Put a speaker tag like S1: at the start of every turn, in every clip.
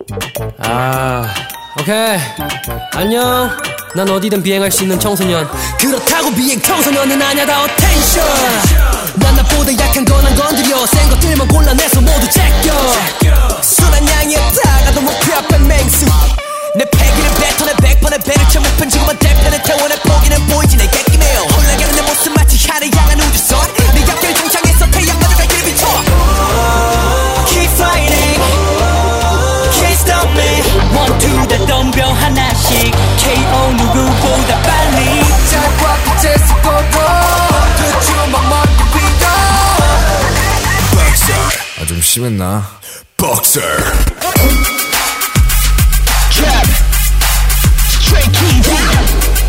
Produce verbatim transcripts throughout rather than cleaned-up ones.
S1: 아, 오케이. 안녕. 난 어디든 비행할 수 있는 청소년. 그렇다고 비행 청소년은 아냐다. 어텐션. 난 나보다 약한 건 안 건드려. 센 것들만 골라내서 모두 제껴. 순한 양이었다가도 목표 앞에 맹수. 내 패기를 뱉어내 백 번의 배를 채워 편지고만 대편에 태워내 포기는 보이지 내 객기네요. 홀라가는 내 모습 마치 하늘 향한 우주선. 네 곁을 장착해서 태양마저 갈 길을 비춰. Keep fighting, can't stop me. 원투 다 덤벼 하나씩 케이오 누구보다 빨리. 짧과 빛의 속도로 그 주먹 멀리 위로.
S2: Boxer. 아, 좀 심했나? Boxer.
S3: Jab, straight key down.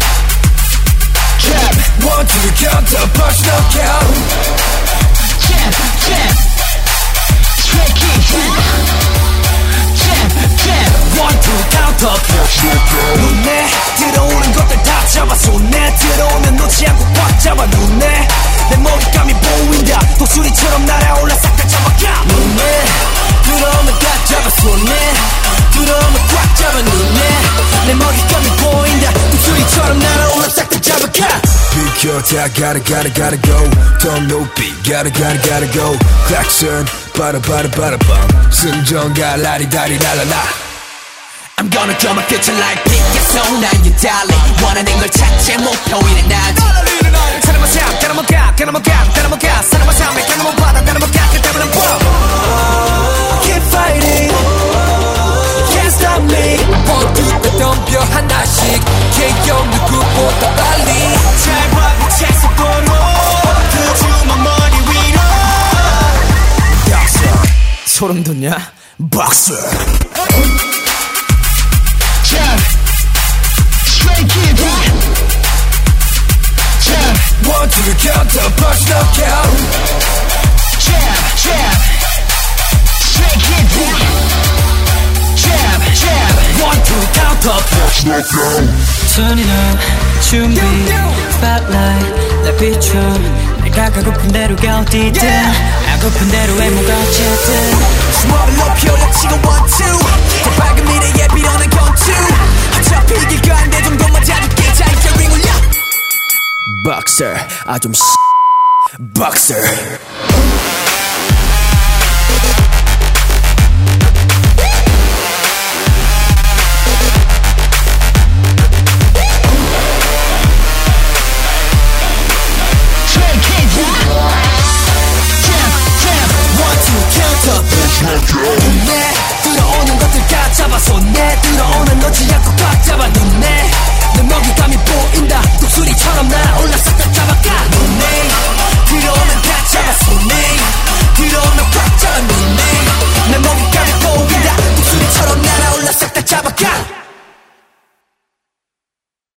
S3: Jab,
S2: One, two, counter, punch, knockout.
S3: jab, jab, straight key down. Jab, jab,
S1: One, two, counter punch, knockout. 눈에 들어오는 것들 다 잡아. 손에 들어오면 놓지 않고 꽉 잡아. 눈에 내 먹잇감이 보인다. 독수리처럼 날아올라 싹 다 잡아가. 눈에 들어오면 다 잡아. 손에 들어오면 꽉 잡아. 눈에 내 먹잇감이 보인다. 독수리처럼 날아올라 싹 다 잡아가.
S2: 비켜 다 gotta gotta gotta go. 더 높이 gotta gotta gotta go. Klaxon 바라 바라 바라 밤 순정가 라리다리 랄라라.
S1: I'm gonna draw my future like Picasso. 난 you darling. 원하는 걸 찾지 목표이는 나지. 사람은 삶 따라만 가 따라만 가 따라만 가. 사람은 삶에 따라만 받아 따라만 가. 그 때문에 뭐 Keep fighting, can't stop me. 모두 다 덤벼 하나씩 케이오 누구보다 빨리. 짧아 빛의 속도로 그 주먹 머리 위로. Boxer. 소름 돋냐? Boxer.
S3: jab, straight key down. Jab,
S2: One, two, counter, punch, knockout.
S3: jab, jab, straight key down. Jab, jab,
S1: One, two, counter punch.
S4: Turn it up, 준비, spotlight, 날 비춰. 내가 가고픈 대로 가 어디든, 하고픈 대로 해 뭐가 어쨌든.
S1: 주먹을 높이 올려 치고 one, two. 더 밝은 미래에 빌어낸 건투. 어차피 이길 거 안 돼 정도만 잡을게. 자 이제 링 올려. Boxer, 아 좀 Boxer.